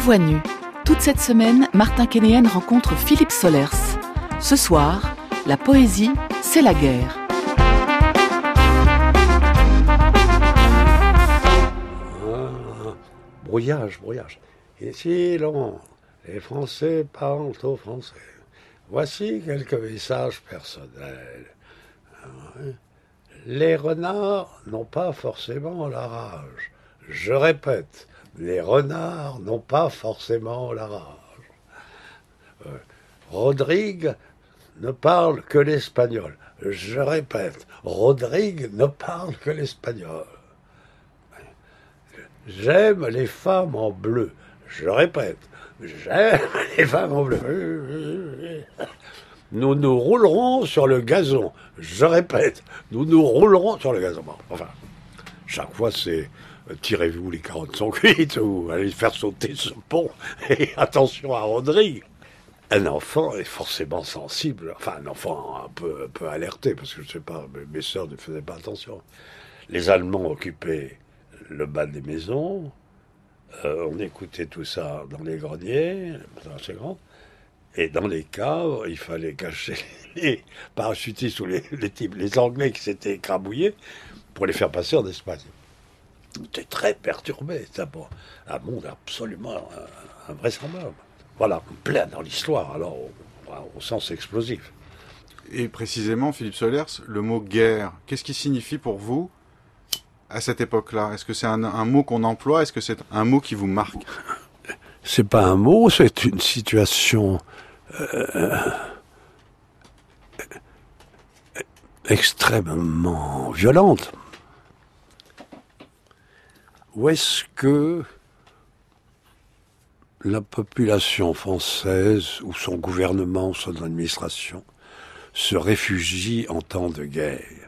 Voix nue. Toute cette semaine, Martin Kénéen rencontre Philippe Sollers. Ce soir, la poésie, c'est la guerre. Brouillage. Ici, Londres, les Français parlent aux Français. Voici quelques messages personnels. Les renards n'ont pas forcément la rage. Je répète, les renards n'ont pas forcément la rage. Rodrigue ne parle que l'espagnol. Je répète, Rodrigue ne parle que l'espagnol. J'aime les femmes en bleu. Je répète, j'aime les femmes en bleu. Nous nous roulerons sur le gazon. Je répète, nous nous roulerons sur le gazon. Bon, enfin, chaque fois c'est tirez-vous les carottes sont cuites ou allez faire sauter ce pont. Et attention à Rodrigue. Un enfant est forcément sensible. Enfin, un enfant un peu alerté, parce que je sais pas, mes sœurs ne faisaient pas attention. Les Allemands occupaient le bas des maisons. On écoutait tout ça dans les greniers, assez grand. Et dans les caves, il fallait cacher les parachutistes ou les Anglais qui s'étaient écrabouillés pour les faire passer en Espagne. C'était très perturbé. C'est un monde absolument invraisemblable. Voilà, plein dans l'histoire, alors au sens explosif. Et précisément, Philippe Sollers, le mot guerre, qu'est-ce qui signifie pour vous à cette époque-là? Est-ce que c'est un mot qu'on emploie? Est-ce que c'est un mot qui vous marque? C'est pas un mot, c'est une situation extrêmement violente. Où est-ce que la population française, ou son gouvernement, ou son administration, se réfugie en temps de guerre?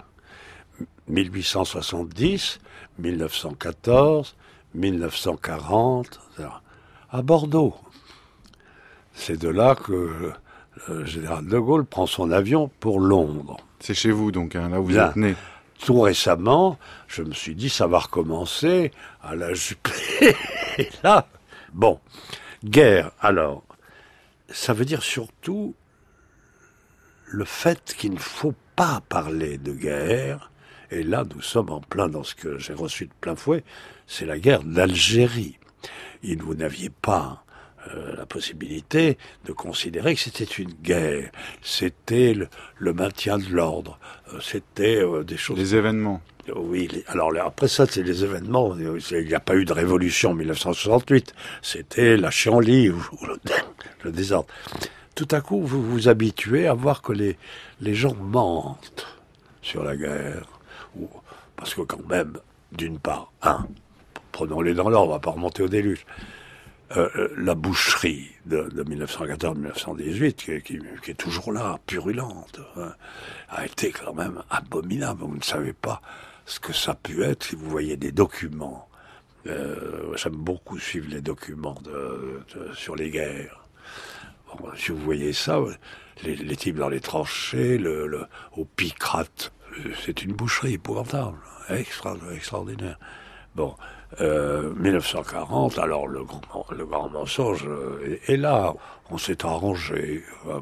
1870, 1914, 1940, etc. À Bordeaux. C'est de là que le général de Gaulle prend son avion pour Londres. C'est chez vous donc, hein, là où vous Bien. êtes né. Tout récemment, je me suis dit, ça va recommencer à la Juppé. Et là, bon, guerre, alors, ça veut dire surtout le fait qu'il ne faut pas parler de guerre. Et là, nous sommes en plein dans ce que j'ai reçu de plein fouet, c'est la guerre d'Algérie. Et vous n'aviez pas la possibilité de considérer que c'était une guerre. C'était le maintien de l'ordre. C'était des choses... Les événements. Oui, alors après ça, c'est les événements. Il n'y a pas eu de révolution en 1968. C'était la chienlit ou le désordre. Tout à coup, vous vous habituez à voir que les gens mentent sur la guerre. Parce que quand même, d'une part, prenons-les dans l'ordre, on va pas remonter au déluge. La boucherie de 1914-1918, qui est toujours là, purulente, a été quand même abominable. Vous ne savez pas ce que ça a pu être si vous voyez des documents. J'aime beaucoup suivre les documents sur les guerres. Bon, si vous voyez ça, les types dans les tranchées, au Picrate, c'est une boucherie épouvantable, extraordinaire. Bon, 1940, alors le grand mensonge est là. On s'est arrangé.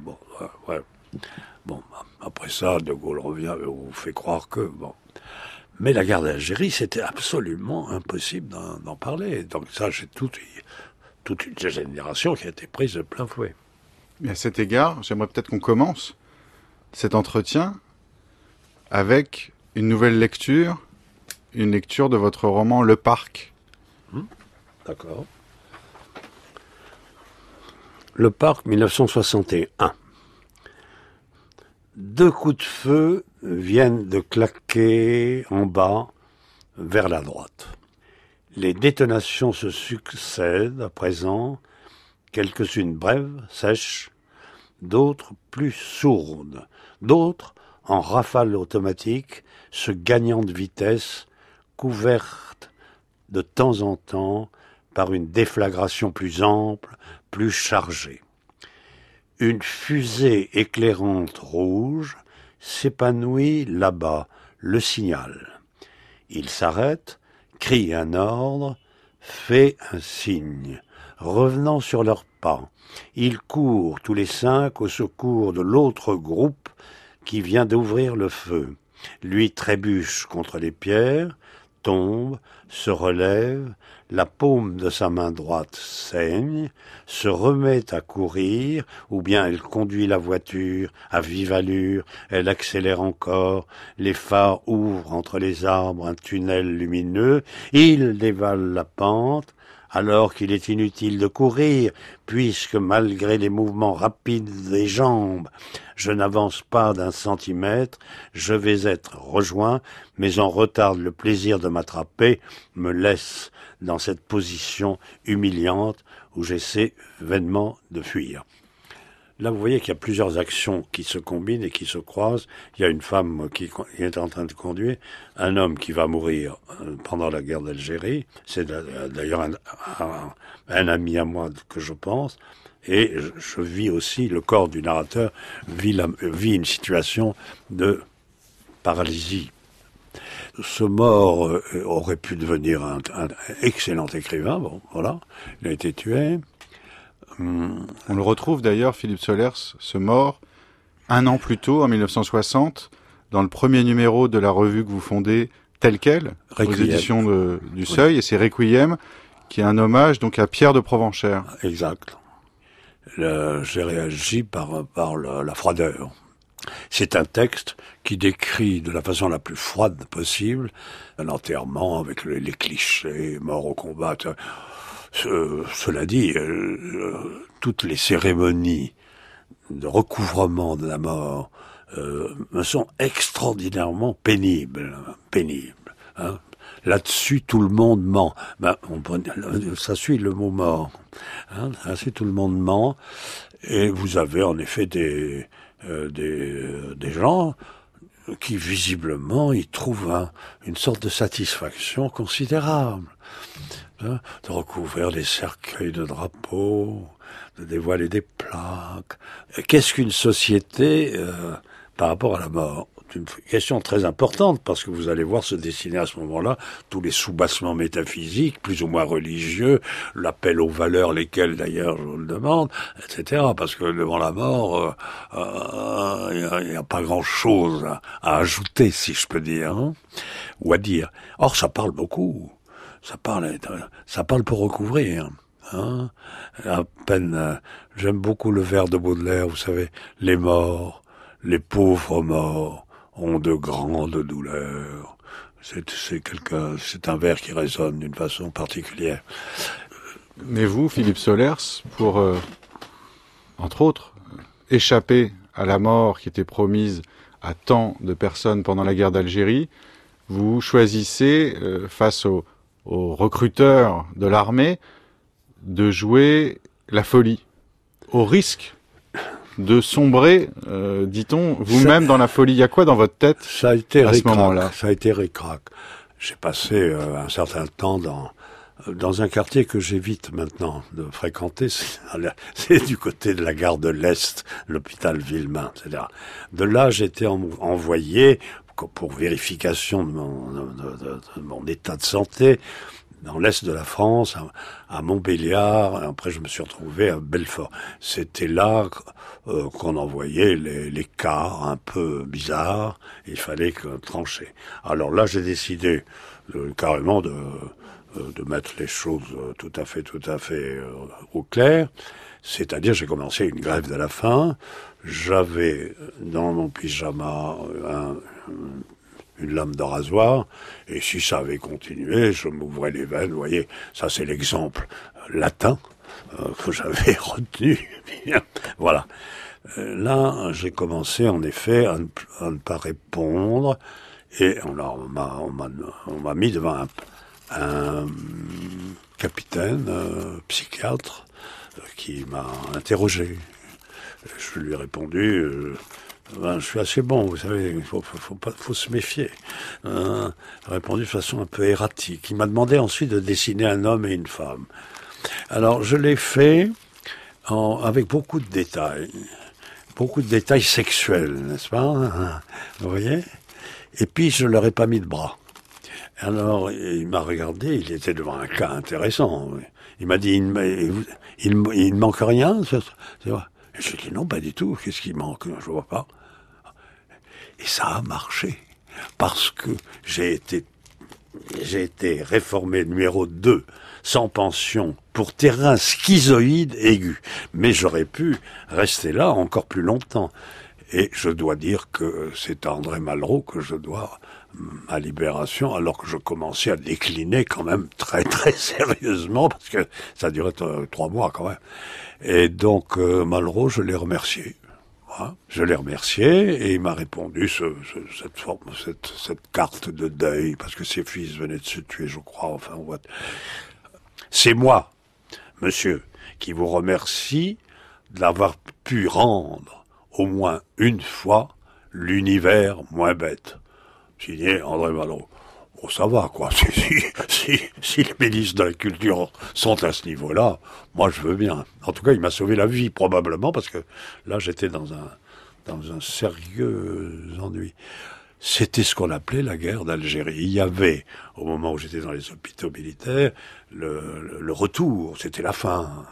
Bon, après ça, De Gaulle revient et vous fait croire que... Bon. Mais la guerre d'Algérie, c'était absolument impossible d'en parler. Donc ça, j'ai toute une génération qui a été prise de plein fouet. Mais à cet égard, j'aimerais peut-être qu'on commence cet entretien avec une nouvelle lecture, une lecture de votre roman Le Parc. D'accord. Le Parc, 1961. 2 coups de feu viennent de claquer en bas vers la droite. Les détonations se succèdent à présent, quelques-unes brèves, sèches, d'autres plus sourdes, d'autres en rafales automatiques, se gagnant de vitesse, couvertes de temps en temps par une déflagration plus ample, plus chargée. Une fusée éclairante rouge s'épanouit là-bas, le signal. Il s'arrête, crie un ordre, fait un signe. revenant sur leurs pas. Ils courent tous les 5 au secours de l'autre groupe qui vient d'ouvrir le feu. Lui trébuche contre les pierres, tombe, se relève, la paume de sa main droite saigne, se remet à courir, ou bien elle conduit la voiture à vive allure, elle accélère encore, les phares ouvrent entre les arbres un tunnel lumineux, il dévale la pente, alors qu'il est inutile de courir, puisque malgré les mouvements rapides des jambes, je n'avance pas d'un centimètre, je vais être rejoint, mais en retard le plaisir de m'attraper me laisse dans cette position humiliante où j'essaie vainement de fuir. Là, vous voyez qu'il y a plusieurs actions qui se combinent et qui se croisent. Il y a une femme qui est en train de conduire, un homme qui va mourir pendant la guerre d'Algérie. C'est d'ailleurs un ami à moi que je pense. Et je vis aussi, le corps du narrateur vit une situation de paralysie. Ce mort aurait pu devenir un excellent écrivain. Bon, voilà, il a été tué. On le retrouve d'ailleurs, Philippe Solers, ce mort, 1 an plus tôt, en 1960, dans le premier numéro de la revue que vous fondez, Telle Quelle, aux éditions du Seuil, et c'est Requiem, qui est un hommage donc à Pierre de Provenchère. Exact. J'ai réagi par la froideur. C'est un texte qui décrit de la façon la plus froide possible un enterrement avec les clichés, mort au combat. Cela dit, toutes les cérémonies de recouvrement de la mort me sont extraordinairement pénibles. Hein. Là-dessus, tout le monde ment. Ça suit le mot mort. Hein. Là-dessus, tout le monde ment. Et vous avez en effet des gens qui visiblement y trouvent une sorte de satisfaction considérable. De recouvrir des cercueils de drapeaux, de dévoiler des plaques. Qu'est-ce qu'une société par rapport à la mort? C'est une question très importante parce que vous allez voir se dessiner à ce moment-là tous les soubassements métaphysiques, plus ou moins religieux, l'appel aux valeurs, lesquelles d'ailleurs je vous le demande, etc. Parce que devant la mort, il n'y a pas grand-chose à ajouter, si je peux dire, hein, ou à dire. Or, ça parle beaucoup. Ça parle pour recouvrir. Hein. À peine, j'aime beaucoup le vers de Baudelaire, vous savez, les morts, les pauvres morts ont de grandes douleurs. C'est un vers qui résonne d'une façon particulière. Mais vous, Philippe Solers, pour, entre autres, échapper à la mort qui était promise à tant de personnes pendant la guerre d'Algérie, vous choisissez, face aux recruteurs de l'armée, de jouer la folie, au risque de sombrer, dit-on, vous-même dans la folie. Il y a quoi dans votre tête ça a été à ce moment-là? Ça a été ric-rac. J'ai passé un certain temps dans un quartier que j'évite maintenant de fréquenter. C'est du côté de la gare de l'Est, l'hôpital Villemain, etc. De là, j'étais envoyé pour vérification de mon état de santé dans l'est de la France, à Montbéliard, et après je me suis retrouvé à Belfort. C'était là qu'on envoyait les cas un peu bizarres, il fallait trancher. Alors là, j'ai décidé carrément de mettre les choses tout à fait au clair. C'est-à-dire, j'ai commencé une grève de la faim. J'avais dans mon pyjama une lame de rasoir, et si ça avait continué, je m'ouvrais les veines. Vous voyez, ça c'est l'exemple latin que j'avais retenu. Voilà. Là, j'ai commencé en effet à ne pas répondre, et on m'a mis devant un capitaine psychiatre qui m'a interrogé. Je lui ai répondu, je suis assez bon, vous savez, il faut se méfier. Il a répondu de façon un peu erratique. Il m'a demandé ensuite de dessiner un homme et une femme. Alors, je l'ai fait avec beaucoup de détails sexuels, n'est-ce pas? Vous voyez? Et puis, je leur ai pas mis de bras. Alors, il m'a regardé, il était devant un cas intéressant. Il m'a dit, il ne manque rien, c'est vrai. Et j'ai dit, non, pas du tout, qu'est-ce qui manque? Je vois pas. Et ça a marché, parce que j'ai été réformé numéro 2, sans pension, pour terrain schizoïde aigu. Mais j'aurais pu rester là encore plus longtemps. Et je dois dire que c'est à André Malraux que je dois ma libération, alors que je commençais à décliner quand même très très sérieusement, parce que ça durait 3 mois quand même. Et donc Malraux, je l'ai remercié. Voilà. Je l'ai remercié et il m'a répondu cette carte de deuil, parce que ses fils venaient de se tuer, je crois. Enfin, c'est moi, monsieur, qui vous remercie d'avoir pu rendre au moins une fois l'univers moins bête. Signé André Malraux. Bon, ça va, quoi. Si les ministres de la Culture sont à ce niveau-là, moi, je veux bien. En tout cas, il m'a sauvé la vie, probablement, parce que là, j'étais dans un sérieux ennui. C'était ce qu'on appelait la guerre d'Algérie. Il y avait, au moment où j'étais dans les hôpitaux militaires, le retour, c'était la fin.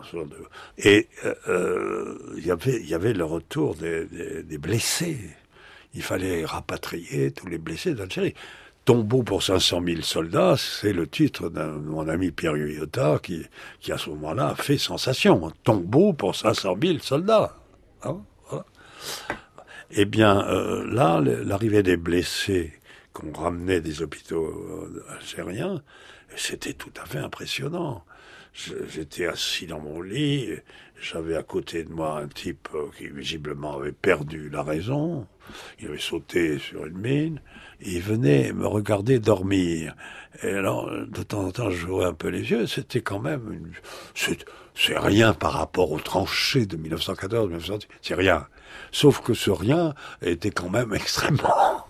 Et il y avait le retour des blessés. Il fallait rapatrier tous les blessés d'Algérie. Tombeau pour 500 000 soldats, c'est le titre de mon ami Pierre Guyota qui à ce moment-là a fait sensation. Tombeau pour 500 000 soldats. Hein, voilà. Eh bien, là, l'arrivée des blessés qu'on ramenait des hôpitaux algériens, c'était tout à fait impressionnant. J'étais assis dans mon lit, j'avais à côté de moi un type qui visiblement avait perdu la raison, il avait sauté sur une mine, et il venait me regarder dormir. Et alors, de temps en temps, je jouais un peu les yeux, c'était quand même c'est rien par rapport aux tranchées de 1914, 1918, c'est rien. Sauf que ce rien était quand même extrêmement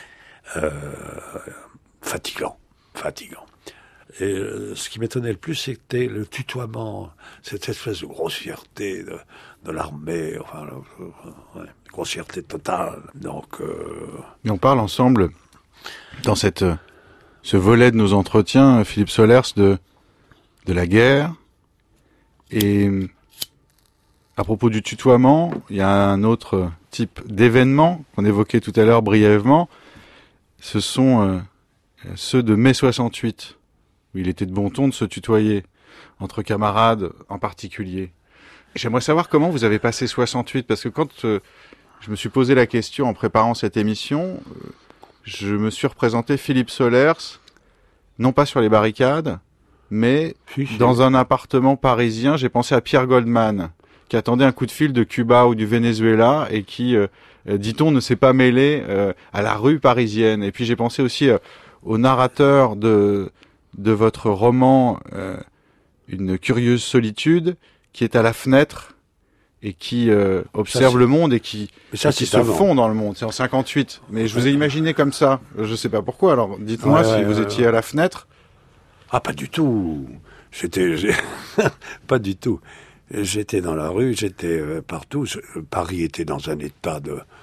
fatigant. Et ce qui m'étonnait le plus, c'était le tutoiement, cette espèce de grossièreté de l'armée, enfin, grossièreté totale. Donc, Et on parle ensemble, dans ce volet de nos entretiens, Philippe Solers, de la guerre. Et à propos du tutoiement, il y a un autre type d'événement qu'on évoquait tout à l'heure brièvement. Ce sont ceux de mai 68. Où il était de bon ton de se tutoyer, entre camarades en particulier. J'aimerais savoir comment vous avez passé 68, parce que quand je me suis posé la question en préparant cette émission, je me suis représenté Philippe Solers, non pas sur les barricades, mais dans un appartement parisien. J'ai pensé à Pierre Goldman, qui attendait un coup de fil de Cuba ou du Venezuela et qui, dit-on, ne s'est pas mêlé à la rue parisienne. Et puis j'ai pensé aussi au narrateur de votre roman Une curieuse solitude, qui est à la fenêtre et qui observe le monde et qui se fond dans le monde. C'est en 58. Mais je vous ai imaginé comme ça. Je sais pas pourquoi. Alors dites-moi si vous étiez à la fenêtre. Ah, pas du tout. Pas du tout. J'étais dans la rue, j'étais partout. Paris était dans un état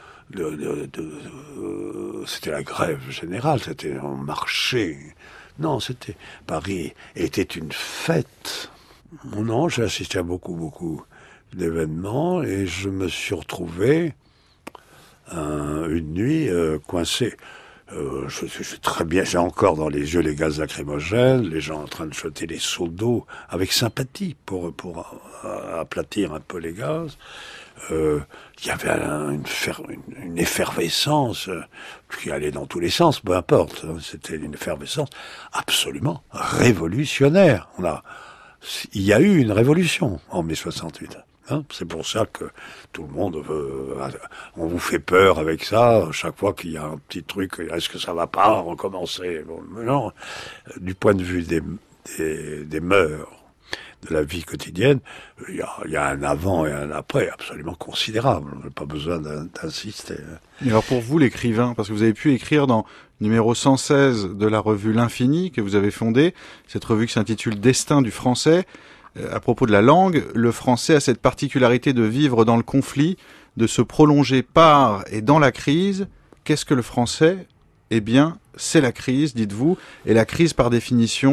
c'était la grève générale, c'était en marché. Non, Paris était une fête. Non, j'ai assisté à beaucoup d'événements et je me suis retrouvé une nuit coincé. Je suis très bien, j'ai encore dans les yeux les gaz lacrymogènes, les gens en train de jeter des seaux d'eau avec sympathie pour aplatir un peu les gaz. Il y avait une effervescence qui allait dans tous les sens, peu importe. C'était une effervescence absolument révolutionnaire. Il y a eu une révolution en mai 68. Hein, c'est pour ça que tout le monde on vous fait peur avec ça. Chaque fois qu'il y a un petit truc, est-ce que ça va pas recommencer? Bon, non, du point de vue des mœurs, de la vie quotidienne, il y a un avant et un après absolument considérable. On n'a pas besoin d'insister. Et alors pour vous, l'écrivain, parce que vous avez pu écrire dans numéro 116 de la revue L'Infini que vous avez fondée, cette revue qui s'intitule Destin du français, à propos de la langue, le français a cette particularité de vivre dans le conflit, de se prolonger par et dans la crise. Qu'est-ce que le français? Eh bien, c'est la crise, dites-vous, et la crise par définition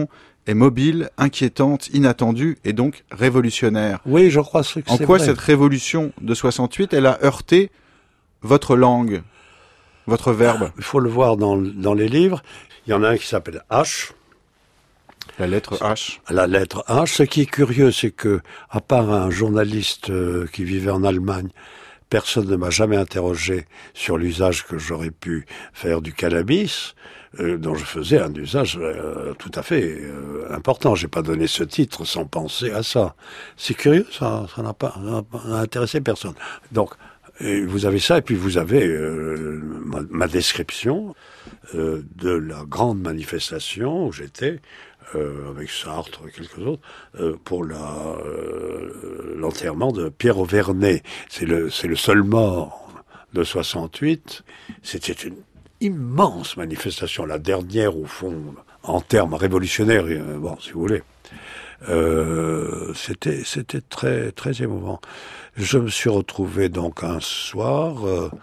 est mobile, inquiétante, inattendue et donc révolutionnaire. Oui, je crois que c'est En quoi vrai. cette révolution de 68, elle a heurté votre langue, votre verbe? Il faut le voir dans les livres. Il y en a un qui s'appelle H, La lettre H. la lettre H. Ce qui est curieux, c'est que, à part un journaliste qui vivait en Allemagne, personne ne m'a jamais interrogé sur l'usage que j'aurais pu faire du cannabis, dont je faisais un usage tout à fait important. J'ai pas donné ce titre sans penser à ça. C'est curieux, ça n'a pas intéressé personne. Donc, vous avez ça, et puis vous avez ma description de la grande manifestation où j'étais, avec Sartre et quelques autres, pour l'enterrement de Pierre Auvernay. C'est le seul mort de 68. C'était une immense manifestation, la dernière au fond, en termes révolutionnaires, bon, si vous voulez. C'était très très émouvant. Je me suis retrouvé donc un soir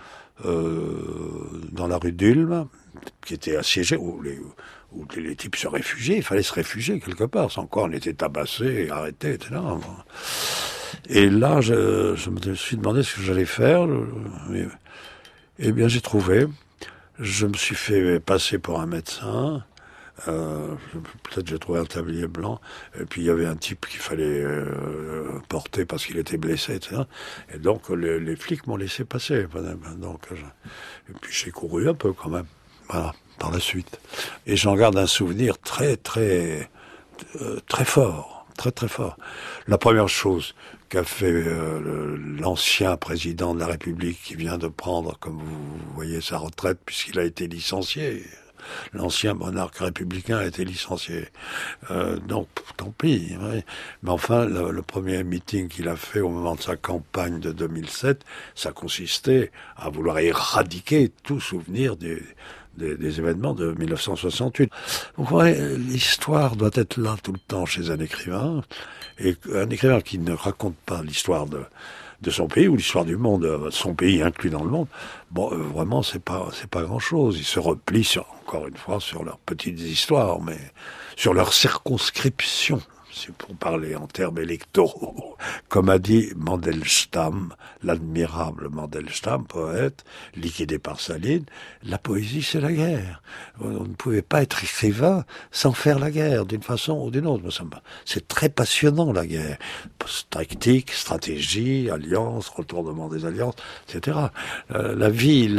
dans la rue d'Ulm, qui était assiégée, où les types se réfugiaient. Il fallait se réfugier quelque part, sans quoi on était tabassé, arrêté, etc. Et là, je me suis demandé ce que j'allais faire. Eh bien, j'ai trouvé. Je me suis fait passer pour un médecin. Peut-être j'ai trouvé un tablier blanc, et puis il y avait un type qu'il fallait porter parce qu'il était blessé, etc. Et donc les flics m'ont laissé passer. Donc, et puis j'ai couru un peu quand même, voilà, par la suite. Et j'en garde un souvenir très très très fort, très très fort. La première chose qu'a fait l'ancien président de la République, qui vient de prendre, comme vous voyez, sa retraite puisqu'il a été licencié. L'ancien monarque républicain a été licencié. Donc, tant pis. Oui. Mais enfin, le premier meeting qu'il a fait au moment de sa campagne de 2007, ça consistait à vouloir éradiquer tout souvenir des événements de 1968. Vous voyez, l'histoire doit être là tout le temps chez un écrivain. Et un écrivain qui ne raconte pas l'histoire de son pays ou l'histoire du monde, son pays inclus dans le monde, bon, vraiment, c'est pas grand-chose. Ils se replient encore une fois sur leurs petites histoires, mais sur leur circonscription, c'est pour parler en termes électoraux. Comme a dit Mandelstam, l'admirable Mandelstam, poète, liquidé par Staline, la poésie c'est la guerre. On ne pouvait pas être écrivain sans faire la guerre, d'une façon ou d'une autre. C'est très passionnant la guerre. Tactique, stratégie, alliance, retournement des alliances, etc. La vie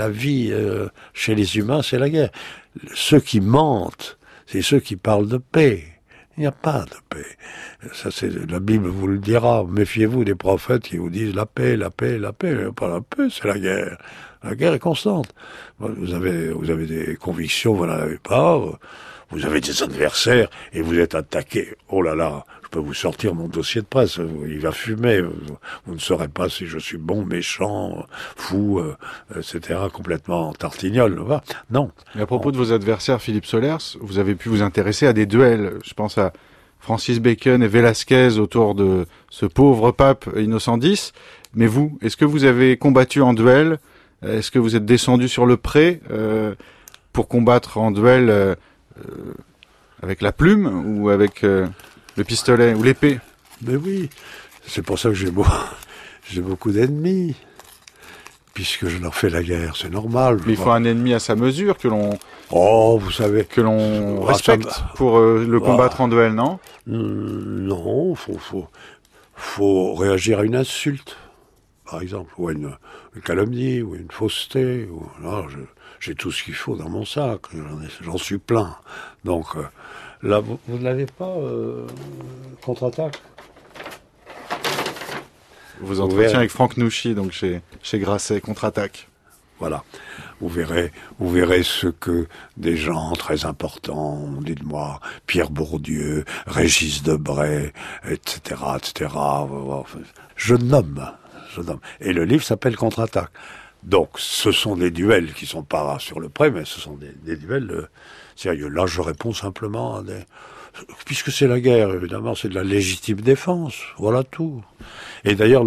chez les humains c'est la guerre. Ceux qui mentent, c'est ceux qui parlent de paix. Il n'y a pas de paix. Ça, la Bible vous le dira. Méfiez-vous des prophètes qui vous disent la paix, la paix, la paix. Pas la paix, c'est la guerre. La guerre est constante. Vous avez des convictions, vous n'en avez pas. Vous avez des adversaires et vous êtes attaqué. Oh là là, je peux vous sortir mon dossier de presse. Il va fumer. Vous ne saurez pas si je suis bon, méchant, fou, etc. Complètement tartignol. Non. Et à propos de vos adversaires, Philippe Solers, vous avez pu vous intéresser à des duels. Je pense à Francis Bacon et Velasquez autour de ce pauvre pape Innocent X. Mais vous, est-ce que vous avez combattu en duel? Est-ce que vous êtes descendu sur le pré pour combattre en duel avec la plume ou avec le pistolet ou l'épée? Mais oui, c'est pour ça que j'ai beaucoup d'ennemis, puisque je leur fais la guerre, c'est normal. Mais il faut un ennemi à sa mesure que l'on vous savez, que l'on respecte pour le combattre en duel, non? Non, faut réagir à une insulte, par exemple, ou à une calomnie, ou à une fausseté. Là, j'ai tout ce qu'il faut dans mon sac, j'en suis plein. Donc là, vous ne l'avez pas, contre-attaque? Vous entretiens avec Franck Nouchy, donc chez Grasset, contre-attaque. Voilà. Vous verrez ce que des gens très importants, dites-moi, Pierre Bourdieu, Régis Debray, etc., etc. Je nomme. Et le livre s'appelle Contre-attaque. Donc, ce sont des duels qui sont pas sur le pré, mais ce sont des duels sérieux. Là, je réponds simplement à puisque c'est la guerre, évidemment, c'est de la légitime défense. Voilà tout. Et d'ailleurs,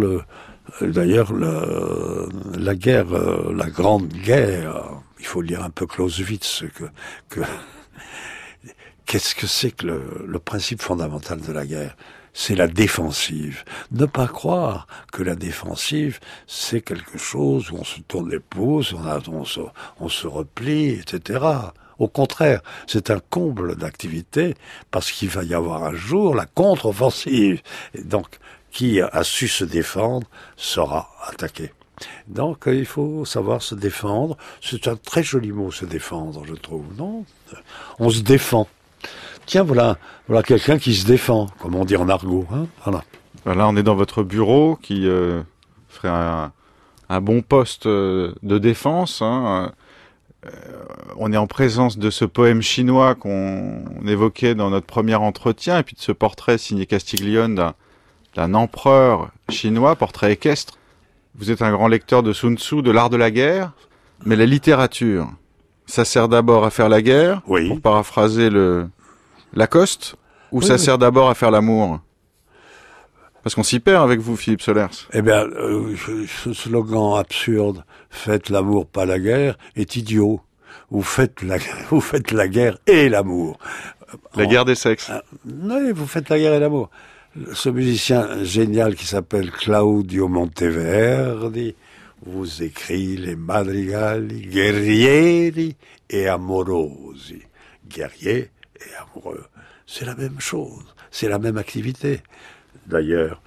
la guerre, la grande guerre, il faut lire un peu Clausewitz, qu'est-ce que c'est que le principe fondamental de la guerre? C'est la défensive. Ne pas croire que la défensive, c'est quelque chose où on se tourne les pouces, on se replie, etc. Au contraire, c'est un comble d'activité parce qu'il va y avoir un jour la contre-offensive. Et donc, qui a su se défendre sera attaqué. Donc, il faut savoir se défendre. C'est un très joli mot, se défendre, je trouve, non? On se défend. Tiens, voilà quelqu'un qui se défend, comme on dit en argot. Hein, voilà. Là, on est dans votre bureau qui ferait un bon poste de défense. Hein. On est en présence de ce poème chinois qu'on évoquait dans notre premier entretien, et puis de ce portrait signé Castiglione d'un empereur chinois, portrait équestre. Vous êtes un grand lecteur de Sun Tzu, de l'art de la guerre, mais la littérature, ça sert d'abord à faire la guerre, oui. Pour paraphraser Lacoste, ou oui, ça oui. sert d'abord à faire l'amour? Parce qu'on s'y perd avec vous, Philippe Solers. Eh bien, ce slogan absurde, faites l'amour, pas la guerre, est idiot. Vous faites la guerre et l'amour. La guerre des sexes. Oui, vous faites la guerre et l'amour. Ce musicien génial qui s'appelle Claudio Monteverdi vous écrit les madrigali guerrieri et amorosi. Guerrier et amoureux. C'est la même chose. C'est la même activité. D'ailleurs,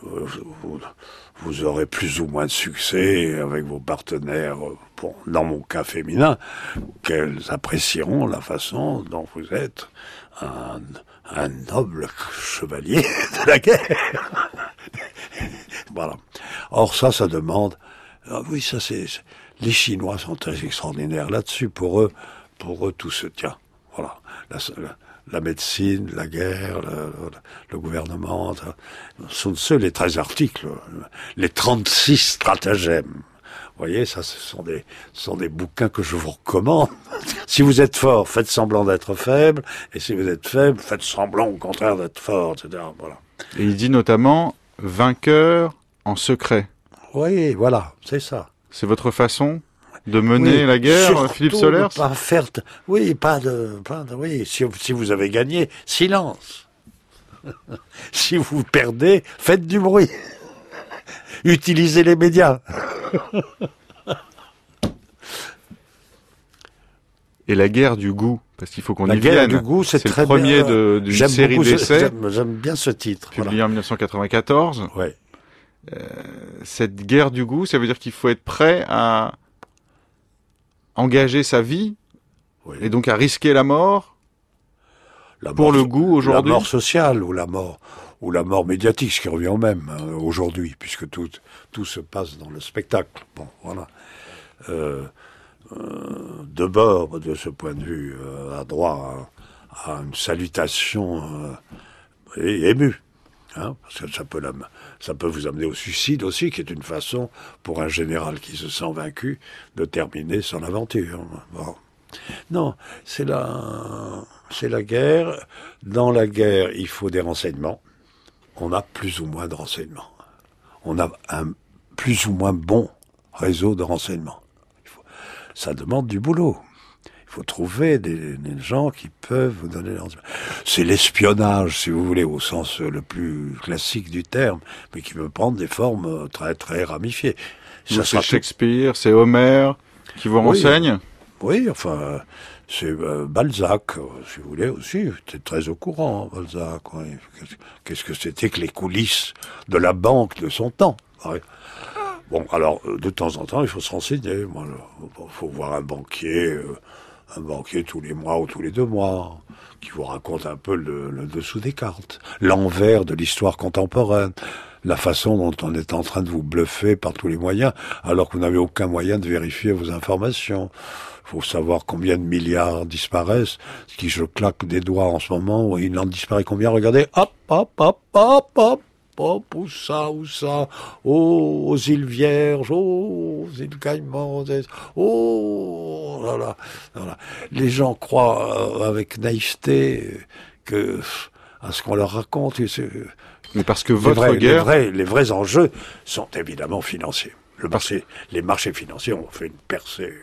vous aurez plus ou moins de succès avec vos partenaires, bon, dans mon cas féminin, qu'elles apprécieront la façon dont vous êtes un noble chevalier de la guerre. Voilà. Or ça demande... oui, ça c'est... Les Chinois sont très extraordinaires là-dessus. Pour eux, tout se tient. Voilà. La médecine, la guerre, le gouvernement, Sun Tzu, les 13 articles, les 36 stratagèmes. Vous voyez, ça, ce sont des bouquins que je vous recommande. Si vous êtes fort, faites semblant d'être faible, et si vous êtes faible, faites semblant au contraire d'être fort, etc. Voilà. Et il dit notamment vainqueur en secret. Oui, voilà, c'est ça. C'est votre façon de mener la guerre, Philippe Solers? Pas faire, oui, oui. Si vous avez gagné, silence. Si vous perdez, faites du bruit. Utilisez les médias. Et la guerre du goût, parce qu'il faut qu'on y vienne. La guerre du goût, c'est très le premier bien. d'une série d'essais. J'aime bien ce titre. Publié en 1994. Ouais. Cette guerre du goût, ça veut dire qu'il faut être prêt à engager sa vie, oui. Et donc à risquer la mort pour le goût aujourd'hui. La mort sociale ou la mort médiatique, ce qui revient au même aujourd'hui, puisque tout se passe dans le spectacle. Bon, voilà. Debord, de ce point de vue, a droit à une salutation émue. Hein, parce que ça peut vous amener au suicide aussi, qui est une façon, pour un général qui se sent vaincu, de terminer son aventure. Bon. Non, c'est la guerre. Dans la guerre, il faut des renseignements. On a plus ou moins de renseignements. On a un plus ou moins bon réseau de renseignements. Ça demande du boulot. Il faut trouver des gens qui peuvent vous donner leurs... C'est l'espionnage, si vous voulez, au sens le plus classique du terme, mais qui peut prendre des formes très, très ramifiées. C'est Shakespeare, c'est Homère qui vous renseigne? Oui, enfin, c'est Balzac, si vous voulez, aussi. J'étais très au courant, Balzac. Oui. Qu'est-ce que c'était que les coulisses de la banque de son temps? Oui. Bon, alors, de temps en temps, il faut se renseigner. Il faut voir un banquier tous les mois ou tous les 2 mois, qui vous raconte un peu le dessous des cartes, l'envers de l'histoire contemporaine, la façon dont on est en train de vous bluffer par tous les moyens, alors que vous n'avez aucun moyen de vérifier vos informations. Il faut savoir combien de milliards disparaissent, qui je claque des doigts en ce moment, il en disparaît combien, regardez, hop, hop, hop, hop, hop. Hop, où ça, oh, aux îles Vierges, oh, aux îles Caïmans, oh, voilà. Les gens croient avec naïveté à ce qu'on leur raconte. Mais parce que votre guerre... Les vrais enjeux sont évidemment financiers. Les marchés financiers ont fait une percée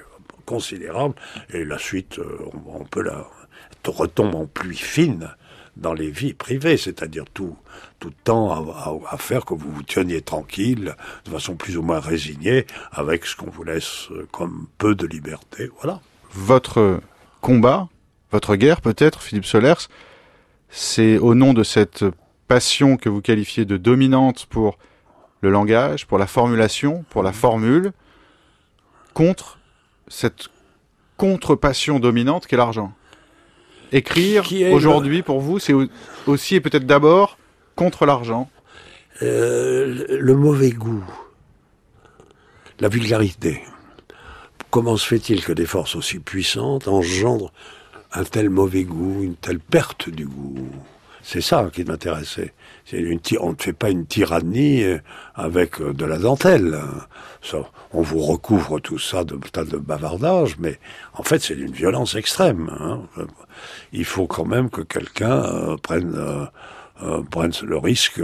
considérable, et la suite, on peut retombe en pluie fine dans les vies privées, c'est-à-dire tout temps à faire que vous vous teniez tranquille, de façon plus ou moins résignée, avec ce qu'on vous laisse comme peu de liberté, voilà. Votre combat, votre guerre peut-être, Philippe Solers, c'est au nom de cette passion que vous qualifiez de dominante pour le langage, pour la formulation, pour la formule, contre cette contre-passion dominante qu'est l'argent. Écrire, aujourd'hui, pour vous, c'est aussi et peut-être d'abord contre l'argent. Le mauvais goût, la vulgarité. Comment se fait-il que des forces aussi puissantes engendrent un tel mauvais goût, une telle perte du goût? C'est ça qui m'intéressait. On ne fait pas une tyrannie avec de la dentelle. Ça, on vous recouvre tout ça de tas de bavardage, mais en fait c'est d'une violence extrême. Hein. Il faut quand même que quelqu'un prenne le risque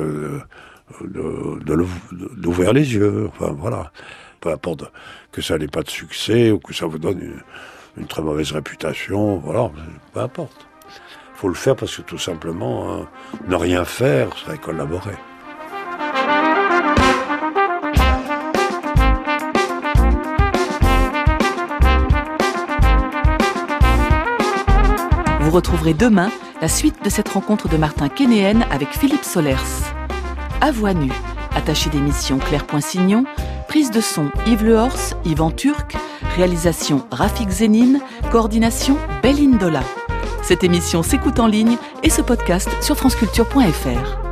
d'ouvrir les yeux. Enfin voilà. Peu importe que ça n'ait pas de succès ou que ça vous donne une très mauvaise réputation, voilà, peu importe. Il faut le faire parce que tout simplement, ne rien faire serait collaborer. Vous retrouverez demain la suite de cette rencontre de Martin Kénéen avec Philippe Solers. À voix nue, attaché d'émission Claire Poinsignon, prise de son Yves Lehors, Yvan Turc, réalisation Rafik Zénine, coordination Belindola. Cette émission s'écoute en ligne et se podcast sur franceculture.fr.